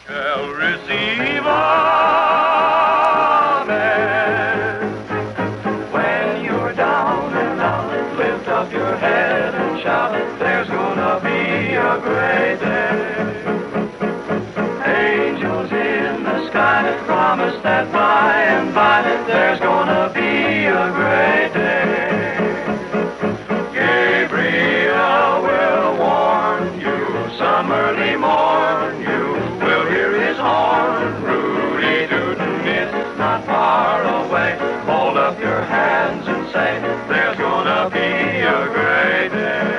shall receive amen. When you're down and out, lift up your head and shout, there's gonna be a great day. Angels in the sky promise that by and by there's gonna be a great day. Gabriel will warn you some early morn. You will hear his horn. Rudy Tootin' is not far away. Hold up your hands and say, there's gonna be a great day.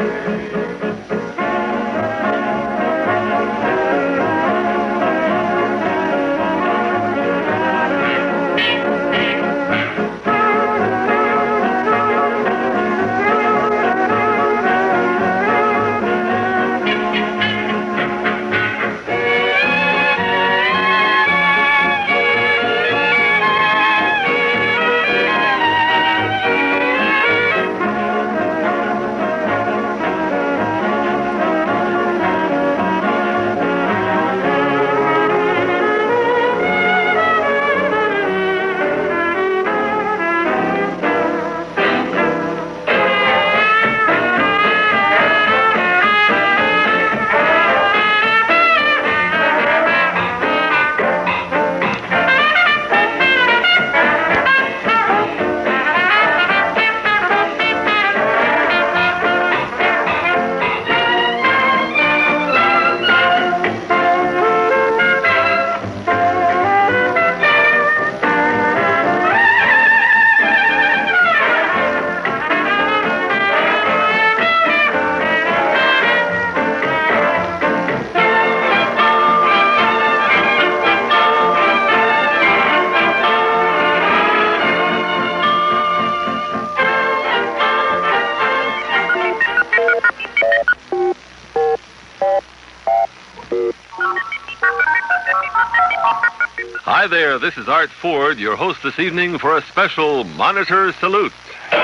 Hi there, this is Art Ford, your host this evening for a special Monitor Salute.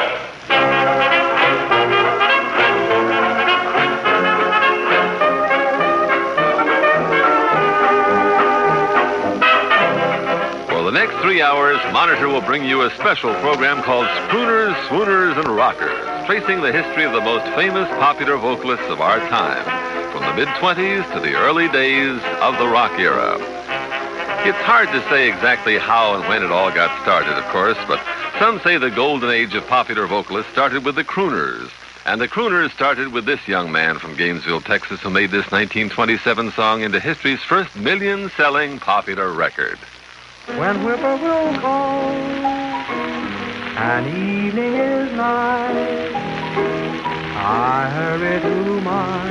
For the next 3 hours, Monitor will bring you a special program called Crooners, Swooners, and Rockers, tracing the history of the most famous popular vocalists of our time, from the mid-20s to the early days of the rock era. It's hard to say exactly how and when it all got started, of course, but some say the golden age of popular vocalists started with the crooners. And the crooners started with this young man from Gainesville, Texas, who made this 1927 song into history's first million-selling popular record. When whippoorwill calls and evening is nigh, I hurry to my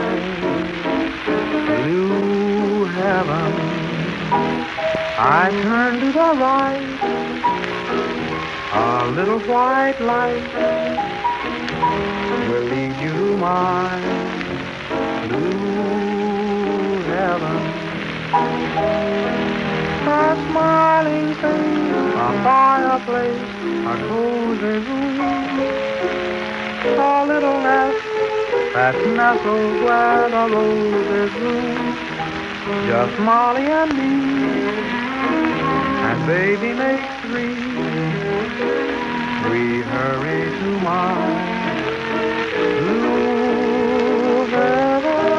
blue heaven. I turn to the right, a little white light will lead you to my blue heaven. A smiling face, a fireplace, a cozy room, a little nest that's nestled where the roses bloom. Just Molly and me, and baby makes three. We hurry to my blue heaven.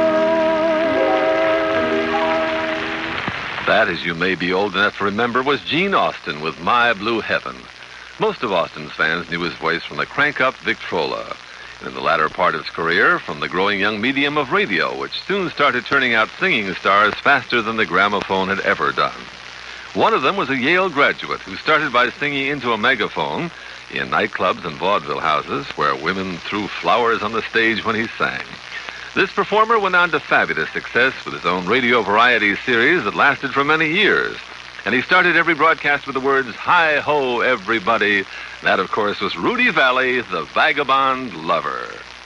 That, as you may be old enough to remember, was Gene Austin with My Blue Heaven. Most of Austin's fans knew his voice from the crank-up Victrola, and in the latter part of his career from the growing young medium of radio, which soon started turning out singing stars faster than the gramophone had ever done. One of them was a Yale graduate who started by singing into a megaphone in nightclubs and vaudeville houses where women threw flowers on the stage when he sang. This performer went on to fabulous success with his own radio variety series that lasted for many years. And he started every broadcast with the words, "Hi-ho, everybody." That, of course, was Rudy Valley, the Vagabond Lover.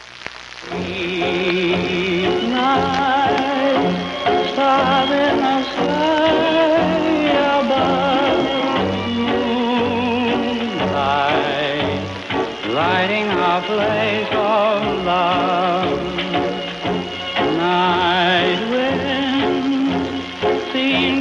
Each night, stars in the sky above, moonlight, lighting our place of love. Night wind, sea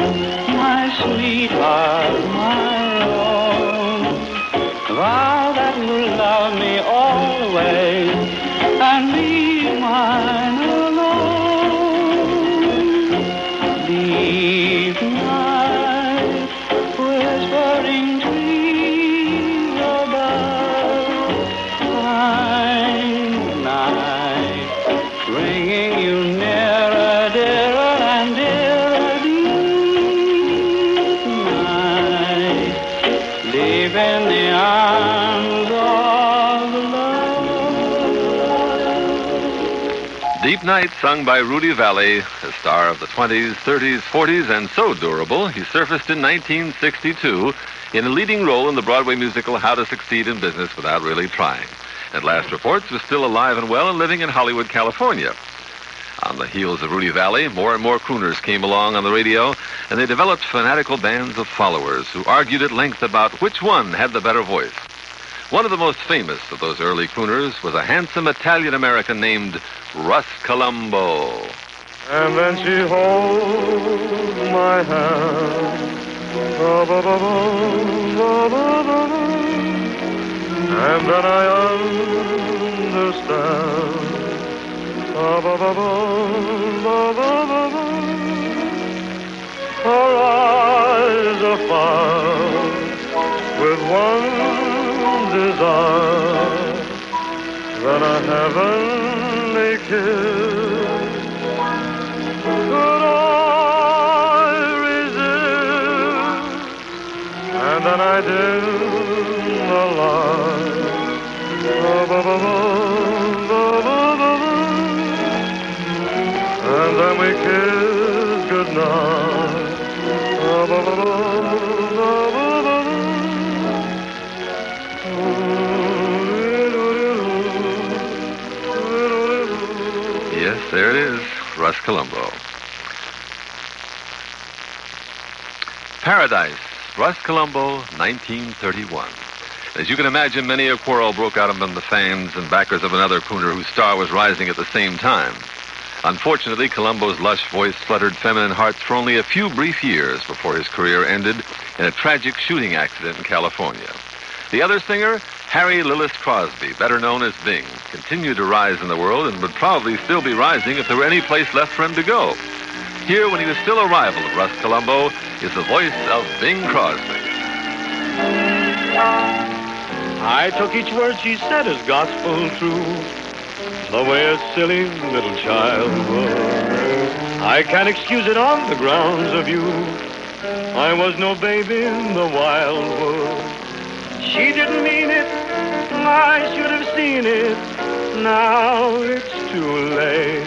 my sweetheart, my own. Vow that you'll love me always and be mine alone. Deep night, whispering trees above, kind night, bringing you nearer, dearer and dearer. Deep night, deep in the arms of love. Deep Night, sung by Rudy Vallée, a star of the 20s, 30s, 40s, and so durable, he surfaced in 1962 in a leading role in the Broadway musical How to Succeed in Business Without Really Trying. At last reports, was still alive and well and living in Hollywood, California. On the heels of Rudy Vallée, more and more crooners came along on the radio, and they developed fanatical bands of followers who argued at length about which one had the better voice. One of the most famous of those early crooners was a handsome Italian-American named Russ Colombo. And then she holds my hand. And then I understand. Her eyes are fire with one desire, then a heavenly kiss. Could I resist? And then I dim the light. And then we kiss goodnight. Yes, there it is, Russ Colombo. Paradise, Russ Colombo, 1931. As you can imagine, many a quarrel broke out among the fans and backers of another crooner whose star was rising at the same time. Unfortunately, Colombo's lush voice fluttered feminine hearts for only a few brief years before his career ended in a tragic shooting accident in California. The other singer, Harry Lillis Crosby, better known as Bing, continued to rise in the world and would probably still be rising if there were any place left for him to go. Here, when he was still a rival of Russ Colombo, is the voice of Bing Crosby. I took each word she said as gospel true, the way a silly little child would. I can't excuse it on the grounds of you. I was no baby in the wildwood. She didn't mean it, I should have seen it. Now it's too late.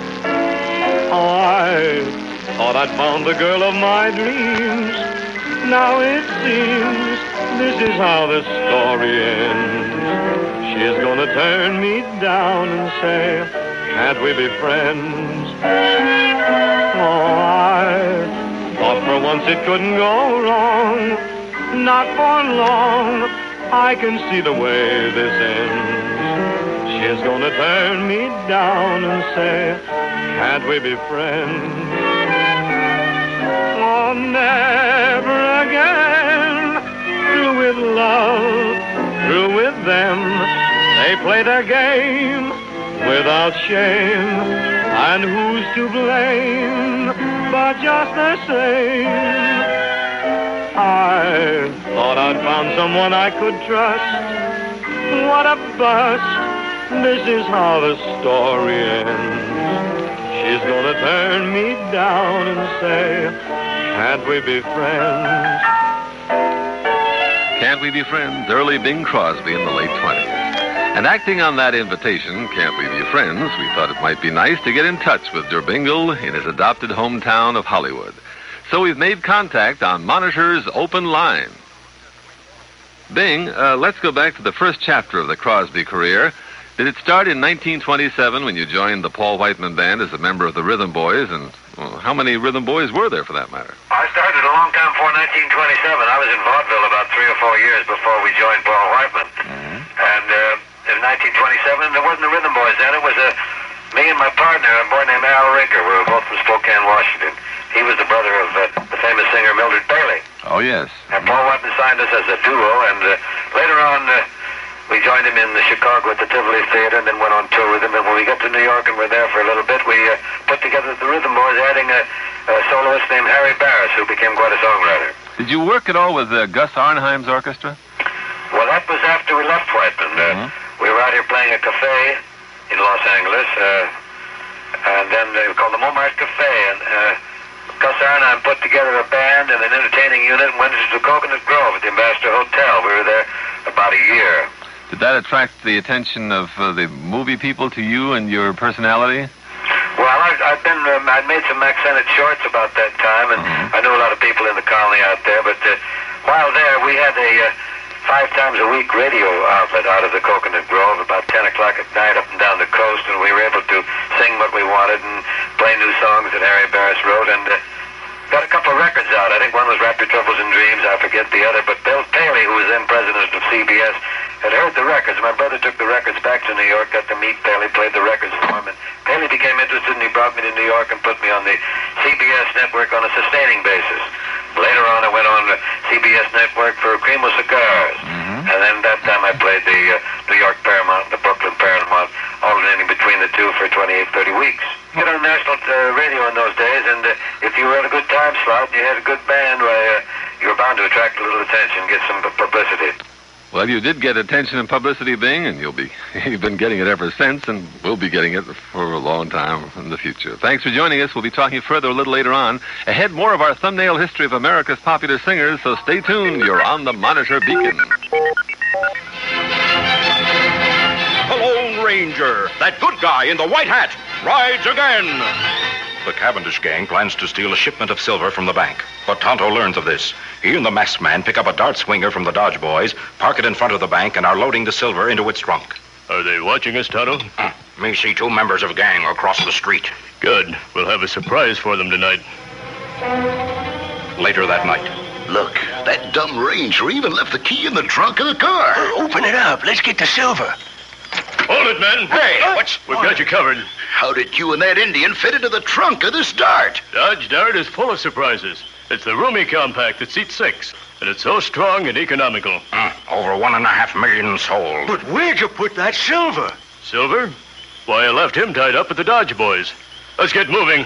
I thought I'd found the girl of my dreams. Now it seems this is how the story ends. She's gonna turn me down and say, can't we be friends? Oh, I thought for once it couldn't go wrong. Not for long, I can see the way this ends. She's gonna turn me down and say, can't we be friends? Oh, never again. Through with love, through with them. They play their game without shame. And who's to blame but just the same? I thought I'd found someone I could trust. What a bust. This is how the story ends. She's gonna turn me down and say, can't we be friends? Can't We Be Friends? Early Bing Crosby in the late 20s. And acting on that invitation, Can't We Be Friends, we thought it might be nice to get in touch with Der Bingle in his adopted hometown of Hollywood. So we've made contact on Monitor's open line. Bing, let's go back to the first chapter of the Crosby career. Did it start in 1927 when you joined the Paul Whiteman Band as a member of the Rhythm Boys? And how many Rhythm Boys were there, for that matter? I started a long time before 1927. I was in vaudeville about 3 or 4 years before we joined Paul Whiteman. Mm-hmm. And in 1927, there wasn't the Rhythm Boys then. It was me and my partner, a boy named Al Rinker. We were both from Spokane, Washington. He was the brother of the famous yes. And Paul went and signed us as a duo, and later on, we joined him in Chicago at the Tivoli Theater and then went on tour with him. And when we got to New York and were there for a little bit, we put together the Rhythm Boys, adding a soloist named Harry Barris, who became quite a songwriter. Did you work at all with Gus Arnheim's orchestra? Well, that was after we left Whiteman. We were out here playing a cafe in Los Angeles, and then they were called the Montmartre Cafe. And Gus Arnheim put together a band and an entertaining unit and went into the Coconut Grove at the Ambassador Hotel. We were there about a year. Did that attract the attention of the movie people to you and your personality? Well, I'd made some Mack Sennett shorts about that time, and I knew a lot of people in the colony out there. But while there, we had a 5 times a week radio outlet out of the Coconut Grove about 10 o'clock at night up and down the coast, and we were able to sing what we wanted and play new songs that Harry Barris wrote, and got a couple of records out. I think one was Wrap Your Troubles in Dreams. I forget the other. But Bill Paley, who was then president of CBS, had heard the records. My brother took the records back to New York, got to meet Paley, played the records for him. And Paley became interested, and he brought me to New York and put me on the CBS network on a sustaining basis. Later on, I went on the CBS network for Cremo Cigars. And then that time I played the New York Paramount and the Brooklyn Paramount, alternating between the two for 28, 30 weeks. Get on national radio in those days, and if you were in a good time slot and you had a good band, well, you were bound to attract a little attention, get some publicity. Well, you did get attention and publicity, Bing, and you've been getting it ever since, and we'll be getting it for a long time in the future. Thanks for joining us. We'll be talking further a little later on. Ahead, more of our thumbnail history of America's popular singers, so stay tuned. You're on the Monitor Beacon. The Lone Ranger, that good guy in the white hat, rides again. The Cavendish gang plans to steal a shipment of silver from the bank. But Tonto learns of this. He and the masked man pick up a dart swinger from the Dodge boys, park it in front of the bank, and are loading the silver into its trunk. Are they watching us, Tonto? Me see 2 members of gang across the street. Good. We'll have a surprise for them tonight. Later that night. Look, that dumb ranger even left the key in the trunk of the car. Open it up. Let's get the silver. Hold it, men. Hey, what's... We've got you covered. How did you and that Indian fit into the trunk of this Dart? Dodge Dart is full of surprises. It's the roomy compact that seats 6, and it's so strong and economical. Over 1.5 million sold. But where'd you put that silver? Silver? Why, I left him tied up at the Dodge boys. Let's get moving.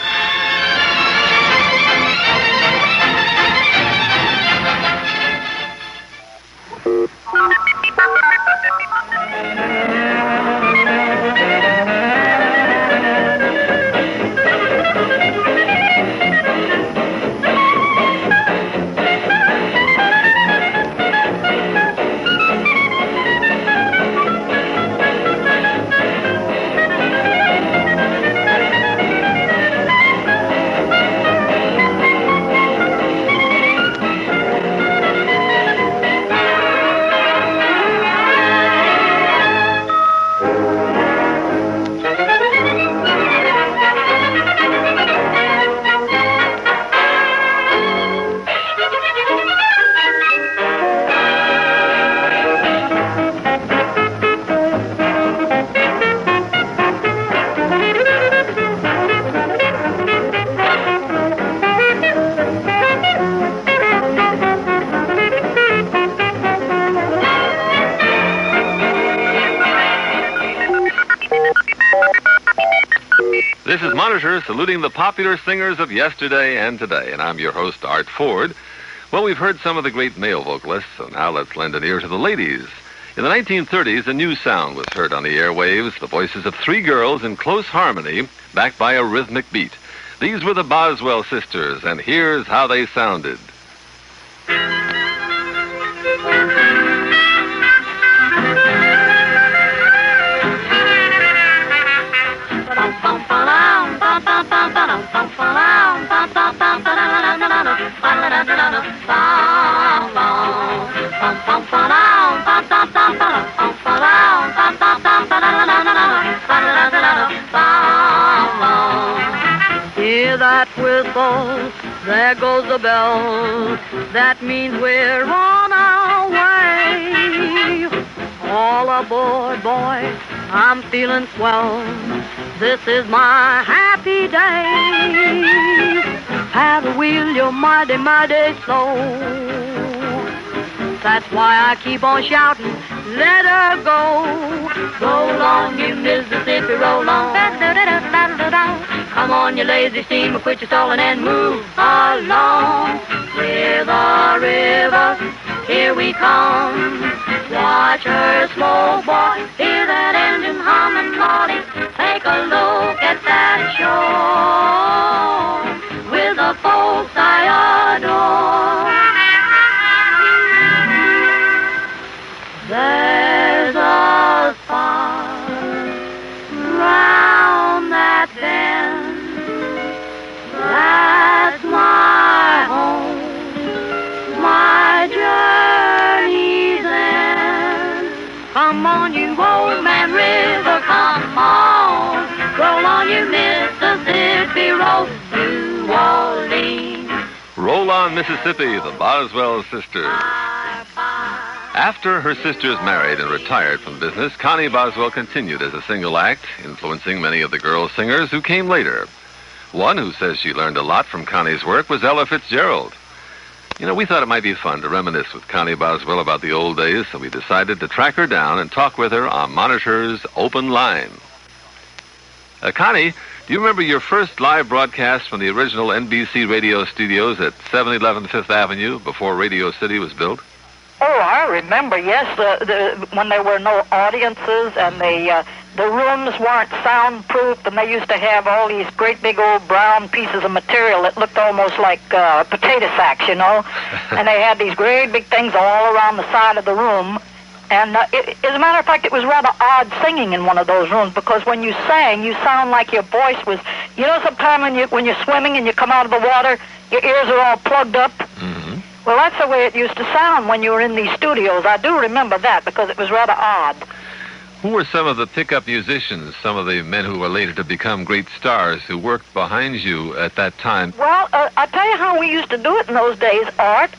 This is Monitor saluting the popular singers of yesterday and today, and I'm your host, Art Ford. Well, we've heard some of the great male vocalists, so now let's lend an ear to the ladies. In the 1930s, a new sound was heard on the airwaves, the voices of 3 girls in close harmony, backed by a rhythmic beat. These were the Boswell sisters, and here's how they sounded. Hear that whistle, there goes the bell. That means we're on our way. All aboard, boy, I'm feeling swell. This is my happy day. Paddle wheel, you're mighty, mighty slow. That's why I keep on shouting, let her go. Roll on, you Mississippi, roll on. Come on, you lazy steamer, quit your stalling and move along. River, river, here we come. Watch her smoke, boy, hear that engine humming, Lordy. Take a look at that shore with the folks I adore. There's a spot round that bend. That's my home, my journey's end. Come on, you old man river, come on. Roll on, you Mississippi, roll New Orleans. Roll on, Mississippi, the Boswell sisters. After her sisters married and retired from business, Connie Boswell continued as a single act, influencing many of the girl singers who came later. One who says she learned a lot from Connie's work was Ella Fitzgerald. You know, we thought it might be fun to reminisce with Connie Boswell about the old days, so we decided to track her down and talk with her on Monitor's Open Line. Connie, do you remember your first live broadcast from the original NBC radio studios at 711 Fifth Avenue before Radio City was built? Oh, I remember, yes, when there were no audiences and the rooms weren't soundproofed, and they used to have all these great big old brown pieces of material that looked almost like potato sacks, you know, and they had these great big things all around the side of the room. And as a matter of fact, it was rather odd singing in one of those rooms, because when you sang, you sound like your voice was, you know, sometimes when you're swimming and you come out of the water, your ears are all plugged up. Mm-hmm. Well, that's the way it used to sound when you were in these studios. I do remember that, because it was rather odd. Who were some of the pickup musicians, some of the men who were later to become great stars who worked behind you at that time? Well, I'll tell you how we used to do it in those days, Art.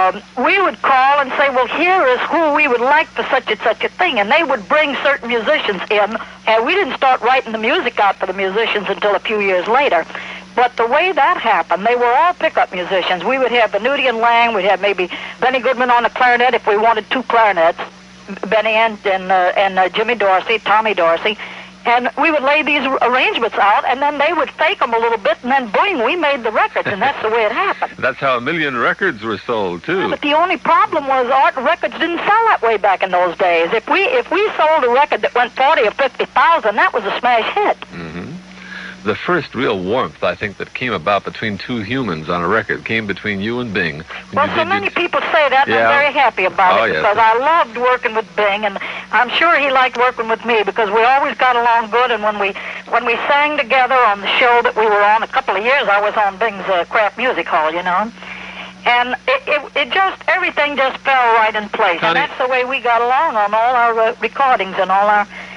We would call and say, well, here is who we would like for such and such a thing, and they would bring certain musicians in, and we didn't start writing the music out for the musicians until a few years later. But the way that happened, they were all pickup musicians. We would have Venuti and Lang, we'd have maybe Benny Goodman on the clarinet if we wanted two clarinets, Benny and Jimmy Dorsey, Tommy Dorsey, and we would lay these arrangements out, and then they would fake them a little bit, and then boing, we made the records, and that's the way it happened. That's how 1 million records were sold, too. Yeah, but the only problem was Art records didn't sell that way back in those days. If we sold a record that went 40 or 50,000, that was a smash hit. Mm-hmm. The first real warmth, I think, that came about between two humans on a record came between you and Bing. Well, so many people say that, and Yeah. I'm very happy about it, yes. because I loved working with Bing, and I'm sure he liked working with me, because we always got along good, and when we sang together on the show that we were on, a couple of years I was on Bing's Craft Music Hall, you know, and it just, everything just fell right in place, Connie, and that's the way we got along on all our recordings and all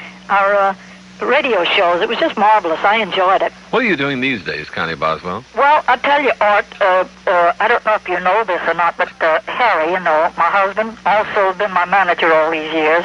our radio shows. It was just marvelous. I enjoyed it. What are you doing these days, Connie Boswell? Well, I'll tell you, Art, I don't know if you know this or not, but Harry, you know, my husband, also been my manager all these years.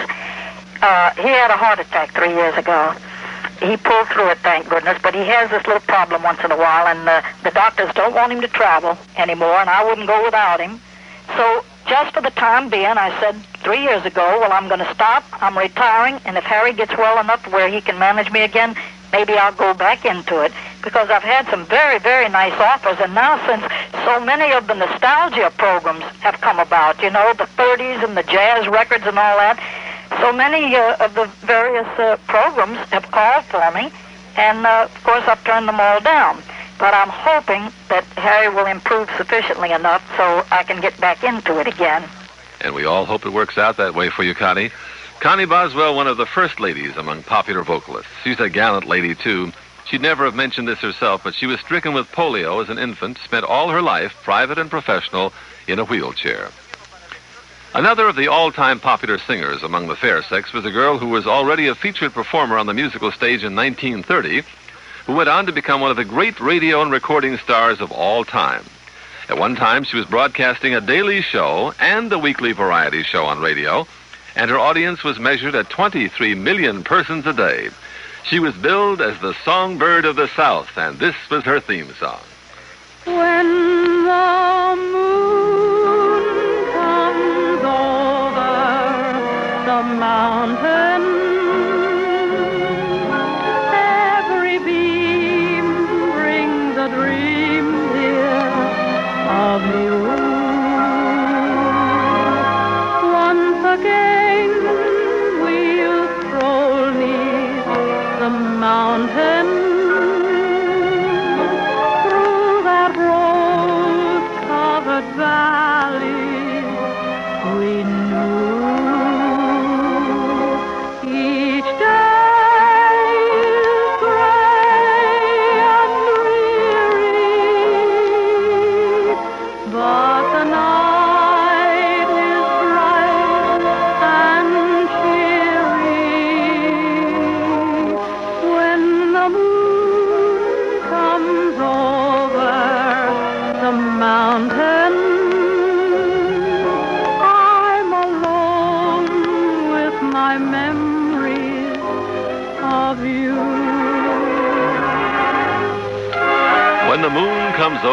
He had a heart attack 3 years ago. He pulled through it, thank goodness, but he has this little problem once in a while, and the doctors don't want him to travel anymore, and I wouldn't go without him. So just for the time being, I said 3 years ago, well, I'm going to stop. I'm retiring, and if Harry gets well enough where he can manage me again, maybe I'll go back into it, because I've had some very, very nice offers, and now since so many of the nostalgia programs have come about, you know, the 30s and the jazz records and all that, so many of the various programs have called for me, and of course I've turned them all down. But I'm hoping that Harry will improve sufficiently enough so I can get back into it again. And we all hope it works out that way for you, Connie. Connie Boswell, one of the first ladies among popular vocalists. She's a gallant lady, too. She'd never have mentioned this herself, but she was stricken with polio as an infant, spent all her life, private and professional, in a wheelchair. Another of the all-time popular singers among the fair sex was a girl who was already a featured performer on the musical stage in 1930, who went on to become one of the great radio and recording stars of all time. At one time, she was broadcasting a daily show and a weekly variety show on radio, and her audience was measured at 23 million persons a day. She was billed as the songbird of the South, and this was her theme song. When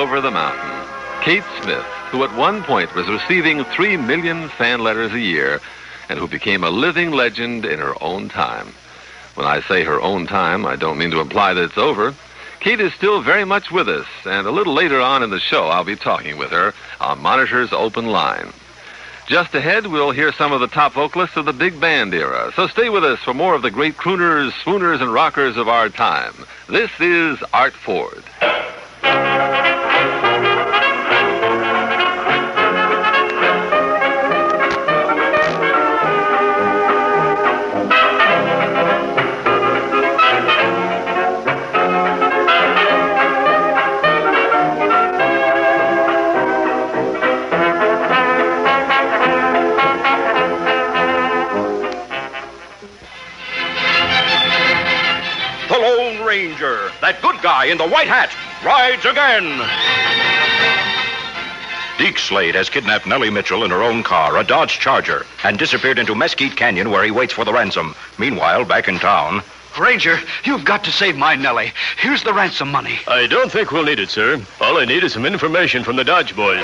over the mountain. Kate Smith, who at one point was receiving 3 million fan letters a year and who became a living legend in her own time. When I say her own time, I don't mean to imply that it's over. Kate is still very much with us, and a little later on in the show, I'll be talking with her on Monitor's Open Line. Just ahead, we'll hear some of the top vocalists of the big band era. So stay with us for more of the great crooners, swooners, and rockers of our time. This is Art Ford. Ranger, that good guy in the white hat, rides again. Deke Slade has kidnapped Nellie Mitchell in her own car, a Dodge Charger, and disappeared into Mesquite Canyon where he waits for the ransom. Meanwhile, back in town... Ranger, you've got to save my Nellie. Here's the ransom money. I don't think we'll need it, sir. All I need is some information from the Dodge boys.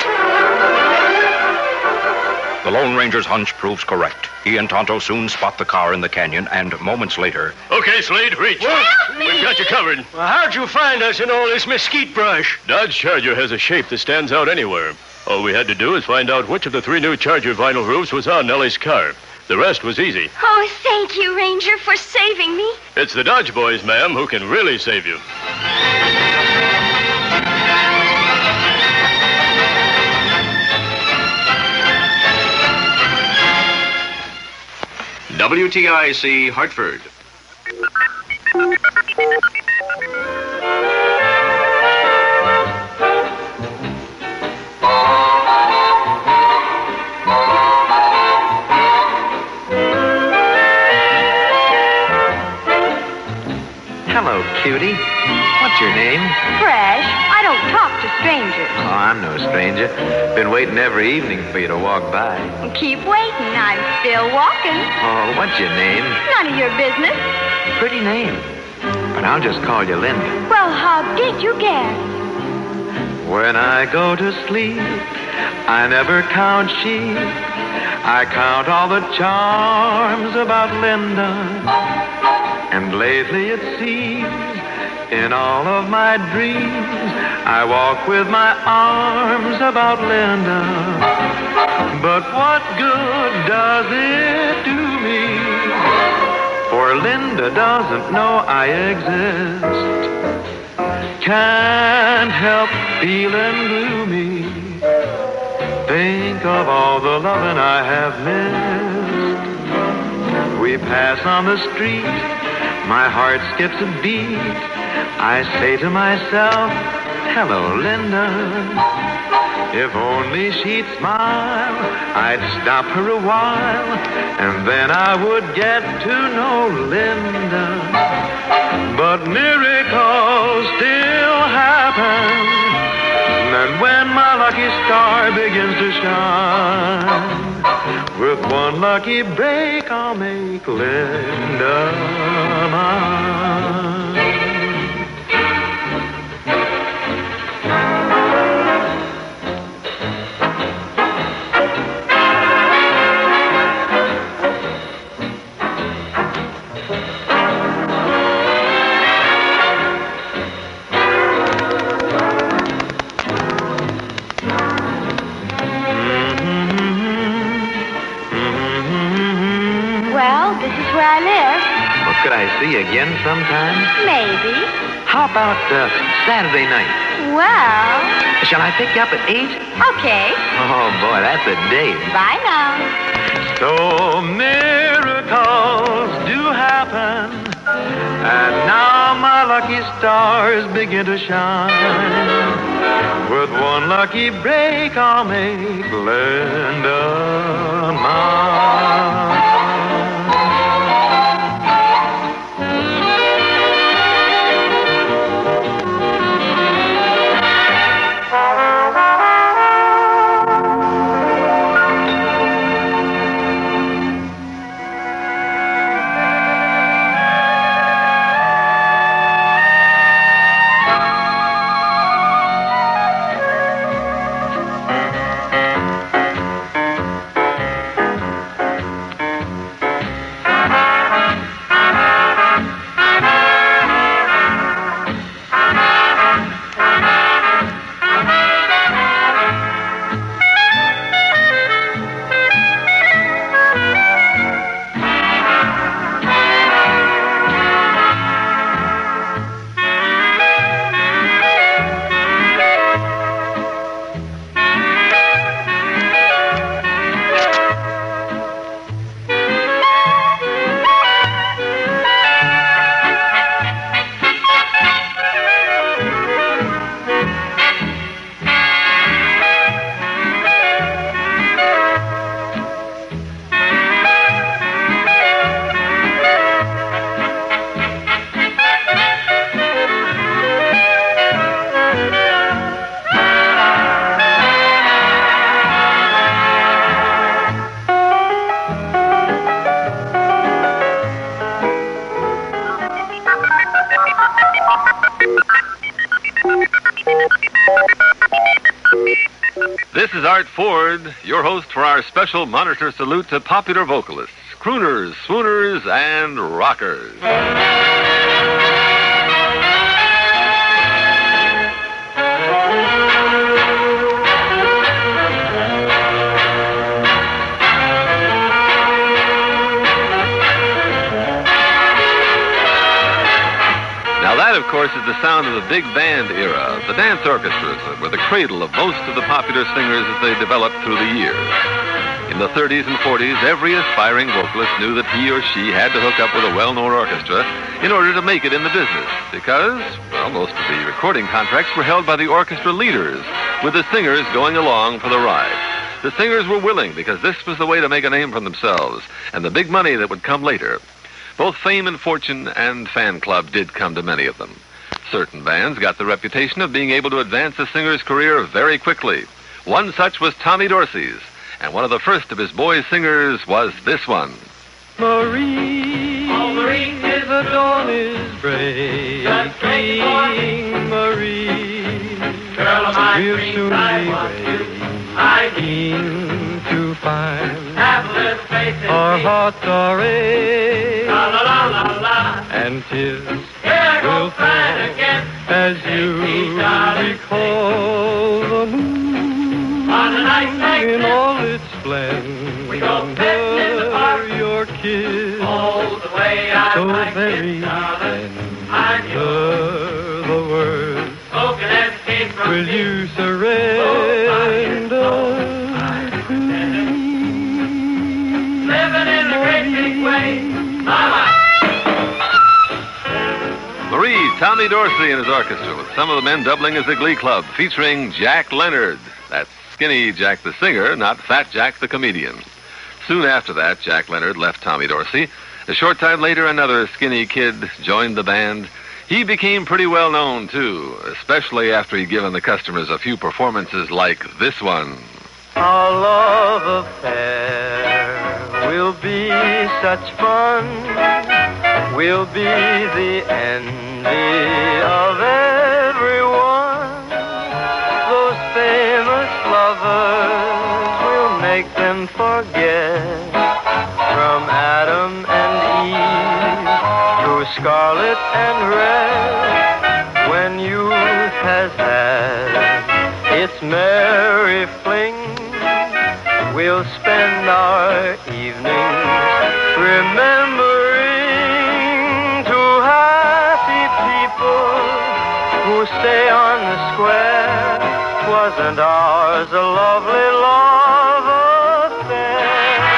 The Lone Ranger's hunch proves correct. He and Tonto soon spot the car in the canyon, and moments later... Okay, Slade, reach. Help me! We've got you covered. Well, how'd you find us in all this mesquite brush? Dodge Charger has a shape that stands out anywhere. All we had to do is find out which of the 3 new Charger vinyl roofs was on Nellie's car. The rest was easy. Oh, thank you, Ranger, for saving me. It's the Dodge boys, ma'am, who can really save you. WTIC Hartford. Hello, cutie. What's your name? Fresh. I don't talk to strangers. Oh, I'm no stranger. Been waiting every evening for you to walk by. Keep waiting. I'm still walking. Oh, what's your name? None of your business. Pretty name. But I'll just call you Linda. Well, how did you guess? When I go to sleep, I never count sheep. I count all the charms about Linda. And lately it seems, in all of my dreams, I walk with my arms about Linda. But what good does it do me? For Linda doesn't know I exist. Can't help feeling gloomy. Think of all the loving I have missed. We pass on the street, my heart skips a beat. I say to myself, hello, Linda. If only she'd smile, I'd stop her a while, and then I would get to know Linda. But miracles still happen, and when my lucky star begins to shine, with one lucky break I'll make Linda mine. Where I live. Well, could I see you again sometime? Maybe. How about Saturday night? Well... Shall I pick you up at 8? Okay. Oh, boy, that's a date. Bye now. So miracles do happen, and now my lucky stars begin to shine. With one lucky break I'll make Linda mine. This is Art Ford, your host for our special monitor salute to popular vocalists, crooners, swooners, and rockers. Now that, of course, is the sound of the big band era. The dance orchestras were the cradle of most of the popular singers as they developed through the years. In the 30s and 40s, every aspiring vocalist knew that he or she had to hook up with a well-known orchestra in order to make it in the business, because, well, most of the recording contracts were held by the orchestra leaders, with the singers going along for the ride. The singers were willing because this was the way to make a name for themselves, and the big money that would come later. Both fame and fortune and fan club did come to many of them. Certain bands got the reputation of being able to advance a singer's career very quickly. One such was Tommy Dorsey's, and one of the first of his boy singers was this one. Marie, oh, Marie, the dawn is breaking. Marie, girl of my we'll dreams, soon I be want you. I waiting to find have a little faith in our me. hearts are aching, La la la la la. and tears Here I go will crying fall again. as you recall the moon On a night like in this, all its splendor. we go petting in the park. Your kiss, Oh, the way I so like very it, darling. tender, I'm yours. the words. Spoken as it came from Will me. you surrender to me? Living in a great big way. Mama. Marie, Tommy Dorsey and his orchestra, with some of the men doubling as the Glee Club, featuring Jack Leonard. That's Skinny Jack the singer, not Fat Jack the comedian. Soon after that, Jack Leonard left Tommy Dorsey. A short time later, another skinny kid joined the band. He became pretty well known, too, especially after he'd given the customers a few performances like this one. Our love affair will be such fun. We'll be the envy of everyone. Those famous lovers will make them forget. From Adam and Eve to Scarlet and Red, when youth has had its merry fling, we'll spend our evenings remembering two happy people who stay on the square. Wasn't ours a lovely love affair?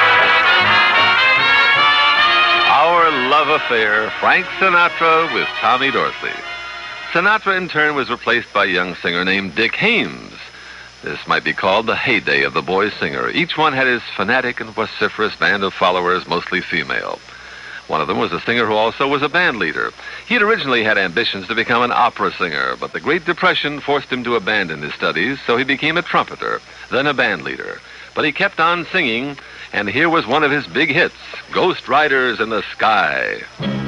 Our love affair, Frank Sinatra with Tommy Dorsey. Sinatra, in turn, was replaced by a young singer named Dick Haymes. This might be called the heyday of the boy singer. Each one had his fanatic and vociferous band of followers, mostly female. One of them was a singer who also was a band leader. He had originally had ambitions to become an opera singer, but the Great Depression forced him to abandon his studies, so he became a trumpeter, then a band leader. But he kept on singing, and here was one of his big hits, Ghost Riders in the Sky.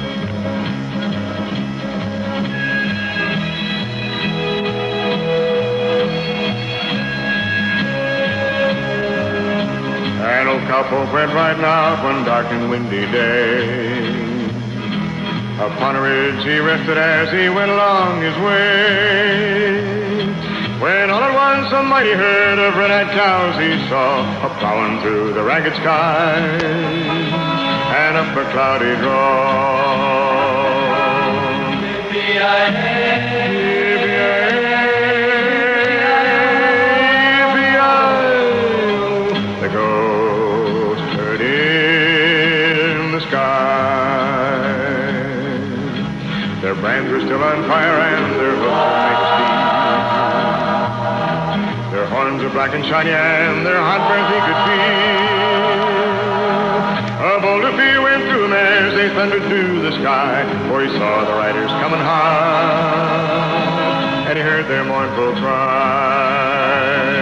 An old cowpoke went riding out one dark and windy day. Upon a ridge he rested as he went along his way. When all at once a mighty herd of red-eyed cows he saw a-plowing through the ragged skies and up a cloudy draw. The ghost herd in the sky. Their brands were still on fire and their hooves would make a steam. Their horns were black and shiny and their hot breath he could feel. A bolt of fear went through him as they thundered through the sky, for he saw the riders coming hard, and he heard their mournful cry.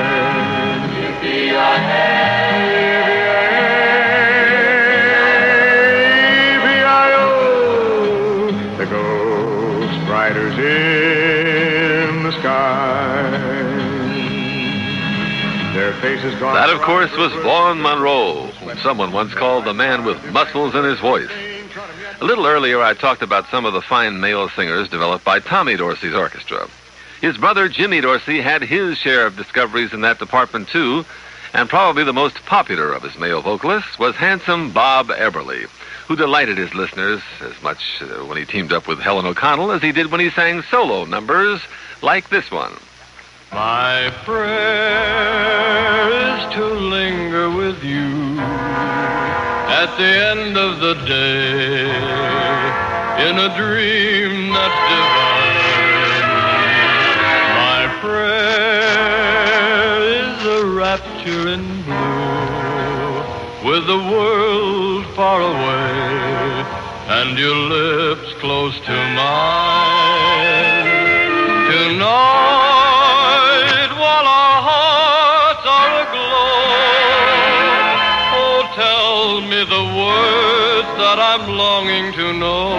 The ghost riders in the sky. Their faces drawn. That, of course, was Vaughn Monroe, whom someone once called the man with muscles in his voice. A little earlier, I talked about some of the fine male singers developed by Tommy Dorsey's orchestra. His brother, Jimmy Dorsey, had his share of discoveries in that department, too, and probably the most popular of his male vocalists was handsome Bob Eberly, who delighted his listeners as much when he teamed up with Helen O'Connell as he did when he sang solo numbers like this one. My prayer is to linger with you at the end of the day in a dream that's divine. My prayer is a rapture in blue with the world far away and your lips close to mine. Tonight, while our hearts are aglow, oh, tell me the words that I'm longing to know.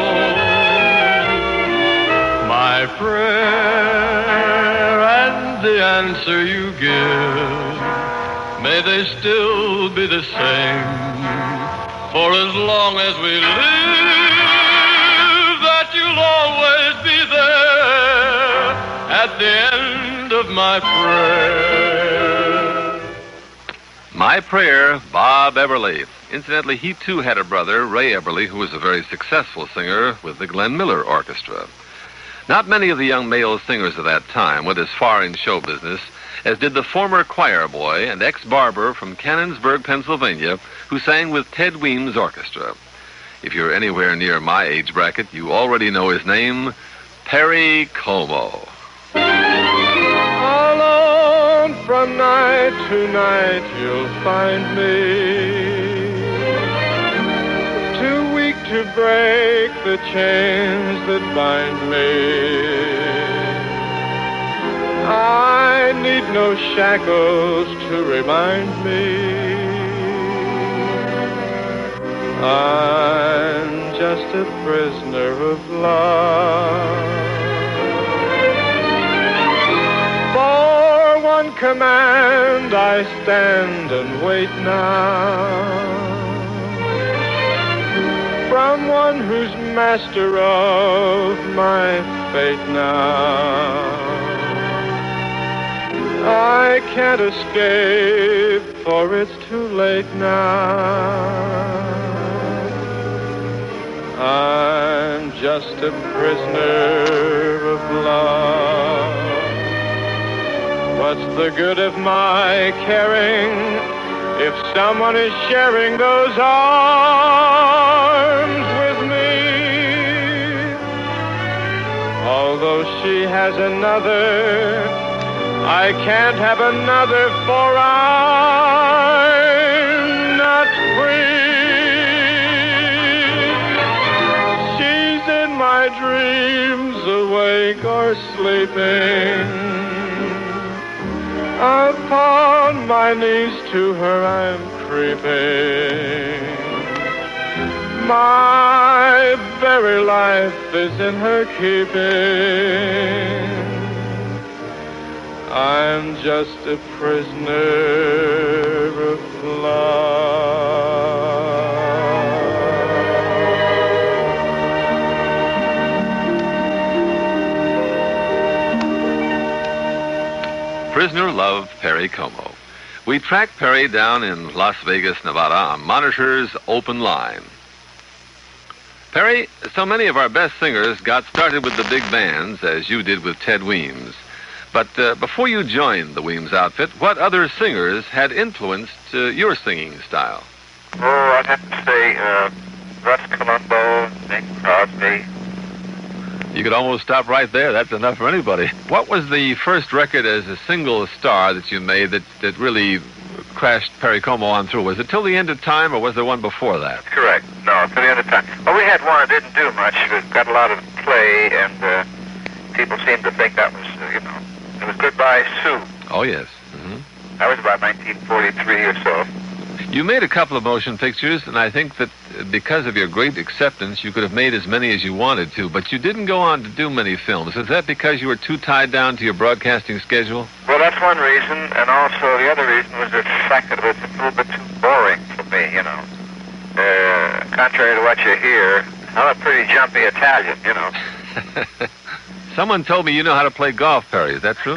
My prayer and the answer you give, may they still be the same for as long as we live, that you'll always be there at the end of my prayer. My Prayer, Bob Eberly. Incidentally, he too had a brother, Ray Eberly, who was a very successful singer with the Glenn Miller Orchestra. Not many of the young male singers of that time went as far in show business as did the former choir boy and ex-barber from Canonsburg, Pennsylvania, who sang with Ted Weems' orchestra. If you're anywhere near my age bracket, you already know his name, Perry Como. Alone from night to night you'll find me, too weak to break the chains that bind me. I need no shackles to remind me I'm just a prisoner of love. For one command I stand and wait now, from one who's master of my fate now. I can't escape, for it's too late now. I'm just a prisoner of love. What's the good of my caring if someone is sharing those arms with me? Although she has another, I can't have another, for I'm not free. She's in my dreams, awake or sleeping. Upon my knees to her I'm creeping. My very life is in her keeping. I'm just a prisoner of love. Prisoner of Perry Como. We tracked Perry down in Las Vegas, Nevada on Monitor's Open Line. Perry, so many of our best singers got started with the big bands, as you did with Ted Weems. But before you joined the Weems outfit, what other singers had influenced your singing style? Oh, I'd have to say Russ Columbo, Nick Crosby. You could almost stop right there. That's enough for anybody. What was the first record as a single star that you made that really crashed Perry Como on through? Was it Till the End of Time, or was there one before that? Correct. No, Till the End of Time. Well, we had one that didn't do much. It got a lot of play, and people seemed to think that was, it was Goodbye Sue. Oh, yes. Mm-hmm. That was about 1943 or so. You made a couple of motion pictures, and I think that because of your great acceptance, you could have made as many as you wanted to, but you didn't go on to do many films. Is that because you were too tied down to your broadcasting schedule? Well, that's one reason, and also the other reason was the fact that it was a little bit too boring for me, you know. Contrary to what you hear, I'm a pretty jumpy Italian, you know. Someone told me you know how to play golf, Perry. Is that true?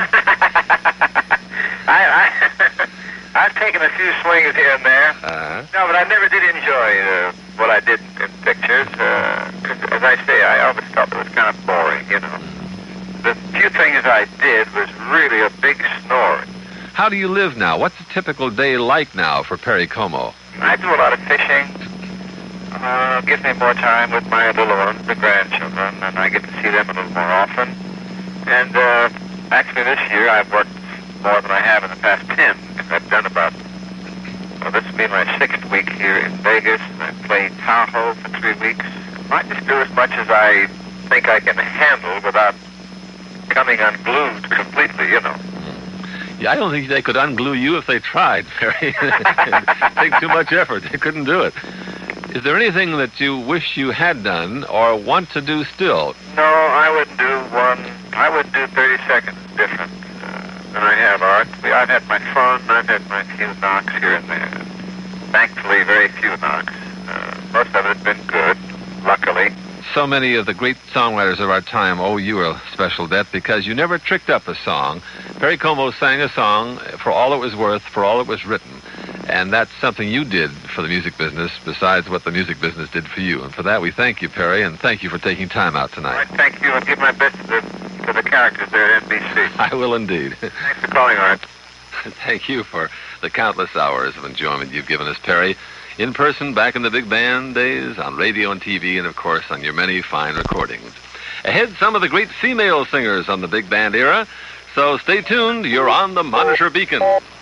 I've taken a few swings here and there. No, but I never did enjoy what I did in pictures. 'Cause as I say, I always thought it was kind of boring, you know. The few things I did was really a big snore. How do you live now? What's a typical day like now for Perry Como? I do a lot of fishing. Gives me more time with my little ones, the grandchildren, and I get to see them a little more often. And actually this year I've worked more than I have in the past 10. I've done about, well, this will be my 6th week here in Vegas, and I've played Tahoe for 3 weeks. I just do as much as I think I can handle without coming unglued completely, you know. Yeah, I don't think they could unglue you if they tried, Perry. It'd take too much effort. They couldn't do it. Is there anything that you wish you had done or want to do still? No, I wouldn't do one. I would do 30 seconds different than I have, Art. I've had my fun. I've had my few knocks here and there. Thankfully, very few knocks. Most of it has been good, luckily. So many of the great songwriters of our time owe you a special debt because you never tricked up a song. Perry Como sang a song for all it was worth, for all it was written. And that's something you did for the music business besides what the music business did for you. And for that, we thank you, Perry, and thank you for taking time out tonight. All right, thank you, and give my best to the characters there at NBC. I will indeed. Thanks for calling, Art. Thank you for the countless hours of enjoyment you've given us, Perry. In person, back in the big band days, on radio and TV, and of course on your many fine recordings. Ahead, some of the great female singers on the big band era. So stay tuned. You're on the Monitor Beacon.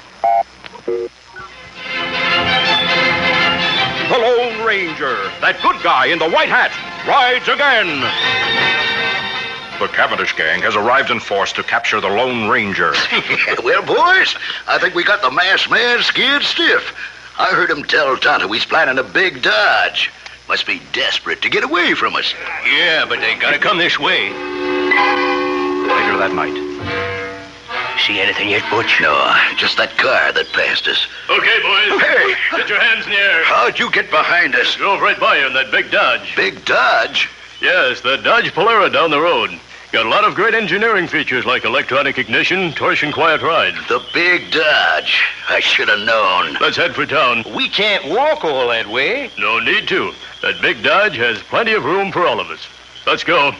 The Lone Ranger, that good guy in the white hat, rides again. The Cavendish gang has arrived in force to capture the Lone Ranger. Well, boys, I think we got the masked man scared stiff. I heard him tell Tonto he's planning a big dodge. Must be desperate to get away from us. Yeah, but they gotta come this way. Later that night. See anything yet, Butch? No, just that car that passed us. Okay, boys. Hey! Get your hands in the air. How'd you get behind us? Drove right by you in that big Dodge. Big Dodge? Yes, the Dodge Polara down the road. Got a lot of great engineering features like electronic ignition, torsion quiet ride. The Big Dodge. I should have known. Let's head for town. We can't walk all that way. No need to. That Big Dodge has plenty of room for all of us. Let's go.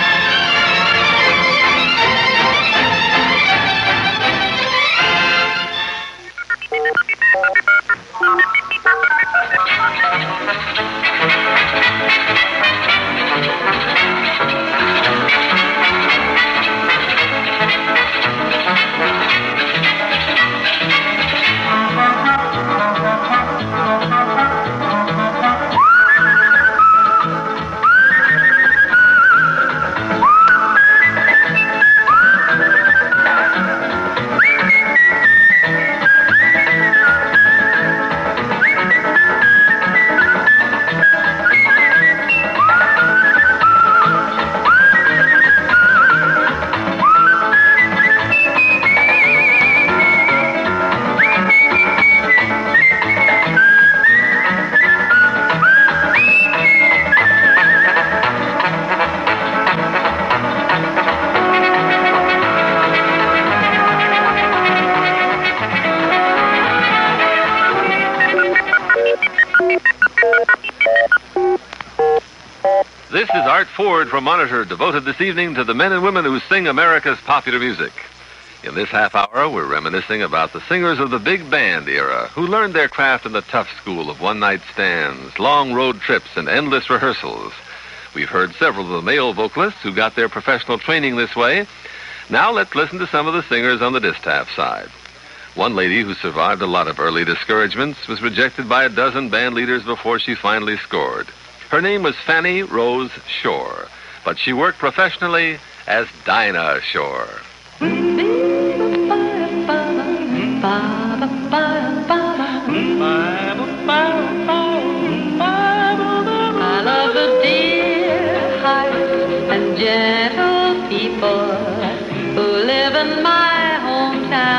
This is Art Ford from Monitor, devoted this evening to the men and women who sing America's popular music. In this half hour, we're reminiscing about the singers of the big band era who learned their craft in the tough school of one-night stands, long road trips, and endless rehearsals. We've heard several of the male vocalists who got their professional training this way. Now let's listen to some of the singers on the distaff side. One lady who survived a lot of early discouragements was rejected by a dozen band leaders before she finally scored. Her name was Fanny Rose Shore, but she worked professionally as Dinah Shore. I love the dear hearts and gentle people who live in my hometown.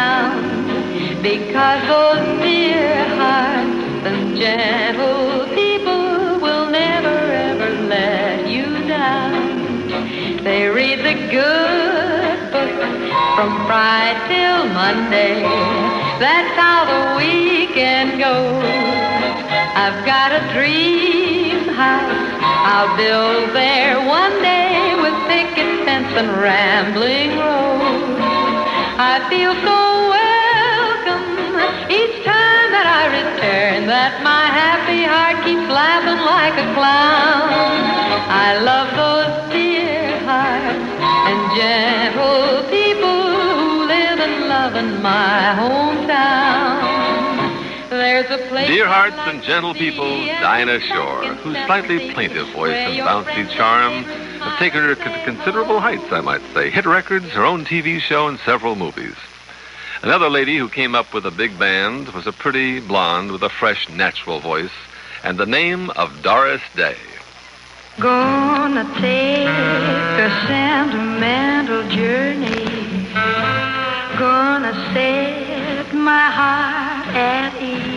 because those dear hearts and gentle people will never ever let you down. They read the good book from Friday till Monday. That's how the weekend goes. I've got a dream house I'll build there one day with picket fence and rambling roads. I feel so welcome each time that I return that my happy heart keeps laughing like a clown. I love those dear hearts and gentle people who live and love in my hometown. There's a place. Dear hearts and gentle people, Dinah Shore, whose slightly plaintive voice and bouncy charm have taken her to considerable heights, I might say. Hit records, her own TV show, and several movies. Another lady who came up with a big band was a pretty blonde with a fresh, natural voice, and the name of Doris Day. Gonna take a sentimental journey. Gonna set my heart at ease.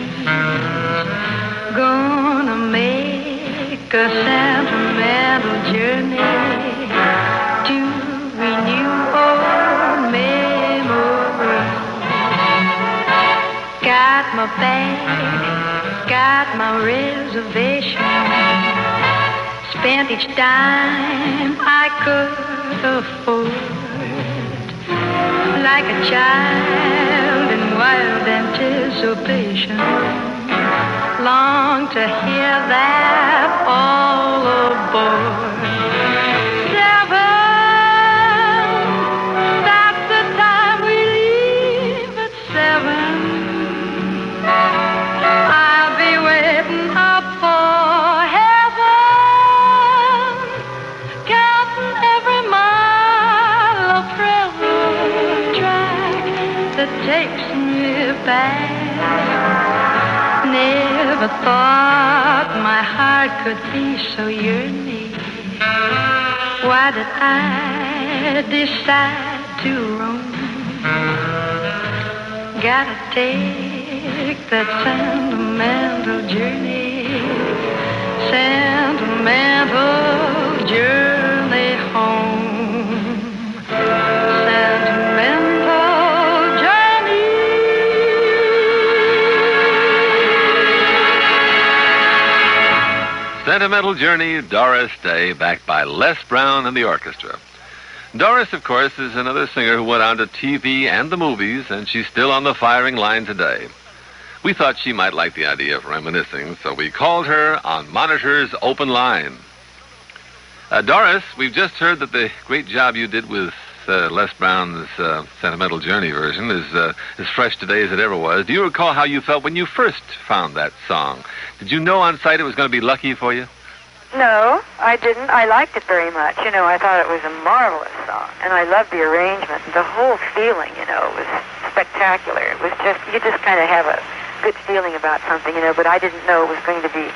Gonna make a sentimental journey to renew old memories. Got my bag, got my reservation. Spent each dime I could afford. Like a child in wild anticipation, long to hear that all aboard. Seven, that's the time we leave at 7. I'll be waiting up for heaven, counting every mile of railroad track that takes me back. Never thought my heart could be so yearning. Why did I decide to roam? Gotta take that sentimental journey. Sentimental journey home. Sentimental journey. Sentimental Journey, Doris Day, backed by Les Brown and the orchestra. Doris, of course, is another singer who went on to TV and the movies, and she's still on the firing line today. We thought she might like the idea of reminiscing, so we called her on Monitor's Open Line. Doris, we've just heard that the great job you did with Les Brown's Sentimental Journey version is as fresh today as it ever was. Do you recall how you felt when you first found that song? Did you know on sight it was going to be lucky for you? No, I didn't. I liked it very much. You know, I thought it was a marvelous song, and I loved the arrangement. The whole feeling, you know, was spectacular. It was just, you just kind of have a good feeling about something, you know, but I didn't know it was going to be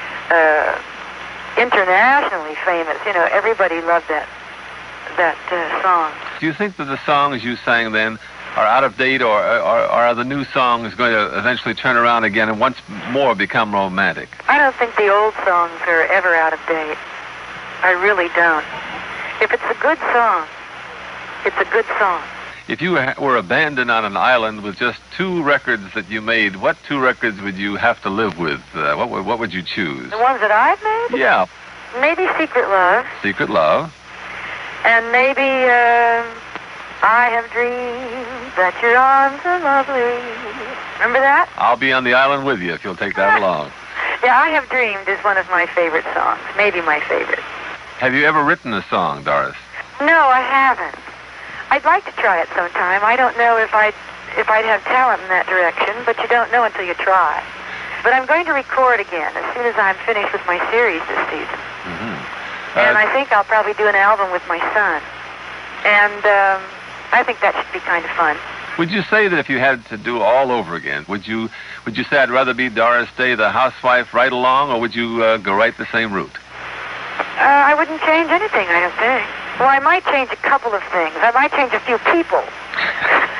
internationally famous. You know, everybody loved that song. Do you think that the songs you sang then are out of date, or are the new songs going to eventually turn around again and once more become romantic? I don't think the old songs are ever out of date. I really don't. If it's a good song, it's a good song. If you were abandoned on an island with just 2 records that you made, what 2 records would you have to live with? What would you choose? The ones that I've made? Yeah. Maybe Secret Love. Secret Love. And maybe I Have Dreamed That Your Arms Are Lovely. Remember that? I'll be on the island with you if you'll take that along. Yeah, I Have Dreamed is one of my favorite songs. Maybe my favorite. Have you ever written a song, Doris? No, I haven't. I'd like to try it sometime. I don't know if I'd have talent in that direction, but you don't know until you try. But I'm going to record again as soon as I'm finished with my series this season. Mm-hmm. And I think I'll probably do an album with my son. And I think that should be kind of fun. Would you say that if you had to do all over again, would you say I'd rather be Doris Day, the housewife, right along, or would you go right the same route? I wouldn't change anything, I don't think. Well, I might change a couple of things. I might change a few people.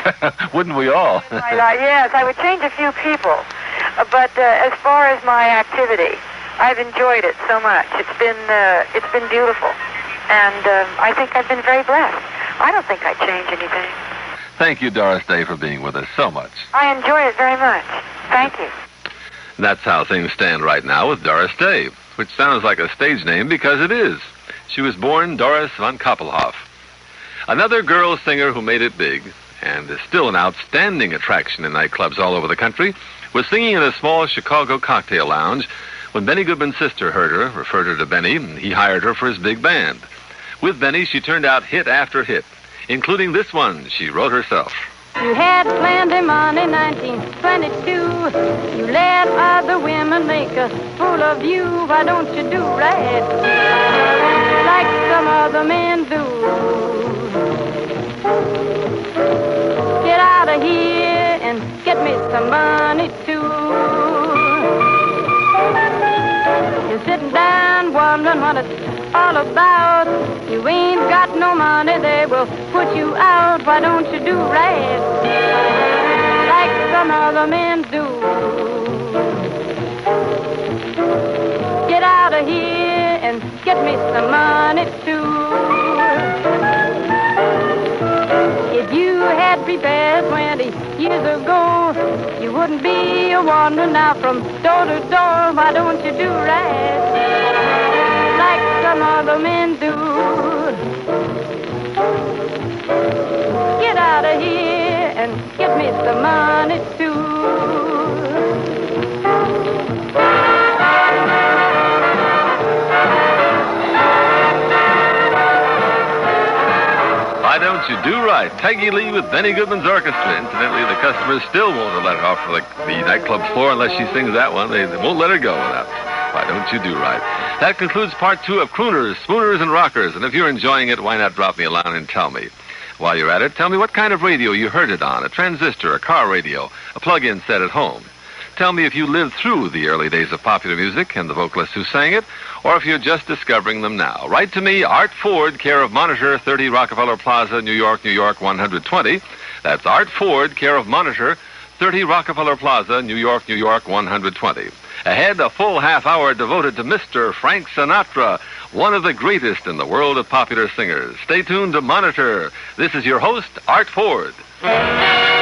Wouldn't we all? Yes, I would change a few people. But as far as my activity, I've enjoyed it so much. It's been beautiful. And I think I've been very blessed. I don't think I'd change anything. Thank you, Doris Day, for being with us so much. I enjoy it very much. Thank you. That's how things stand right now with Doris Day, which sounds like a stage name because it is. She was born Doris von Koppelhoff. Another girl singer who made it big, and is still an outstanding attraction in nightclubs all over the country, was singing in a small Chicago cocktail lounge when Benny Goodman's sister heard her, referred her to Benny, and he hired her for his big band. With Benny, she turned out hit after hit, including this one she wrote herself. You had plenty money, 1922. You let other women make a fool of you. Why don't you do right like some other men do? Get out of here and get me some money too. You're sitting down wondering what it's all about. You ain't got no money, they will put you out. Why don't you do right like some other men do? Get out of here and get me some money too. If you had prepared 20 years ago, you wouldn't be wandering now from door to door. Why don't you do right like some other men do? Get out of here and get me some money too. Why don't you do right? Peggy Lee with Benny Goodman's orchestra. Incidentally, the customers still won't let her off the nightclub floor unless she sings that one. They won't let her go without. Why don't you do right? That concludes part 2 of Crooners, Spooners, and Rockers. And if you're enjoying it, why not drop me a line and tell me? While you're at it, tell me what kind of radio you heard it on, a transistor, a car radio, a plug-in set at home. Tell me if you lived through the early days of popular music and the vocalists who sang it, or if you're just discovering them now. Write to me, Art Ford, care of Monitor, 30 Rockefeller Plaza, New York, New York, 120. That's Art Ford, care of Monitor, 30 Rockefeller Plaza, New York, New York, 120. Ahead, a full half hour devoted to Mr. Frank Sinatra, one of the greatest in the world of popular singers. Stay tuned to Monitor. This is your host, Art Ford.